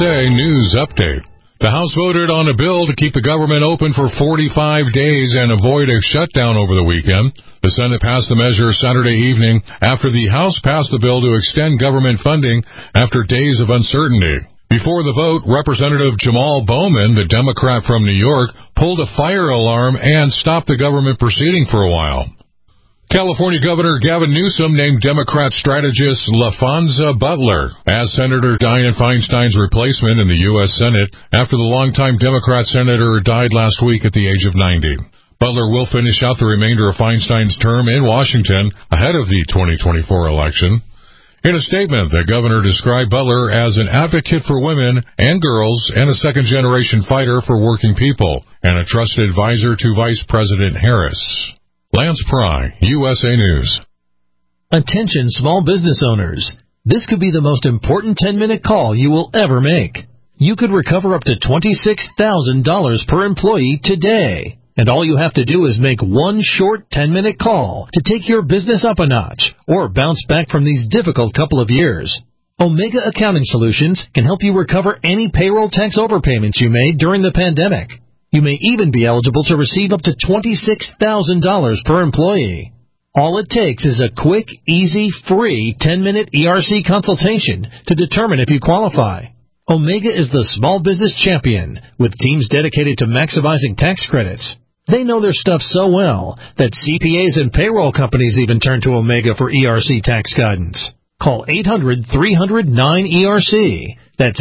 USA News Update. The House voted on a bill to keep the government open for 45 days and avoid a shutdown over the weekend. The Senate passed the measure Saturday evening after the House passed the bill to extend government funding after days of uncertainty. Before the vote, Representative Jamal Bowman, the Democrat from New York, pulled a fire alarm and stopped the government proceeding for a while. California Governor Gavin Newsom named Democrat strategist LaFonza Butler as Senator Dianne Feinstein's replacement in the U.S. Senate after the longtime Democrat senator died last week at the age of 90. Butler will finish out the remainder of Feinstein's term in Washington ahead of the 2024 election. In a statement, the governor described Butler as an advocate for women and girls and a second-generation fighter for working people and a trusted advisor to Vice President Harris. Lance Pry, USA News. Attention small business owners. This could be the most important 10-minute call you will ever make. You could recover up to $26,000 per employee today. And all you have to do is make one short 10-minute call to take your business up a notch or bounce back from these difficult couple of years. Omega Accounting Solutions can help you recover any payroll tax overpayments you made during the pandemic. You may even be eligible to receive up to $26,000 per employee. All it takes is a quick, easy, free 10-minute ERC consultation to determine if you qualify. Omega is the small business champion with teams dedicated to maximizing tax credits. They know their stuff so well that CPAs and payroll companies even turn to Omega for ERC tax guidance. Call 800-300-9ERC. That's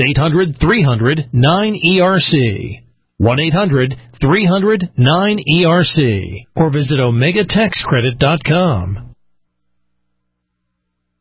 800-300-9ERC. 1-800-300-9ERC or visit OmegaTaxCredit.com.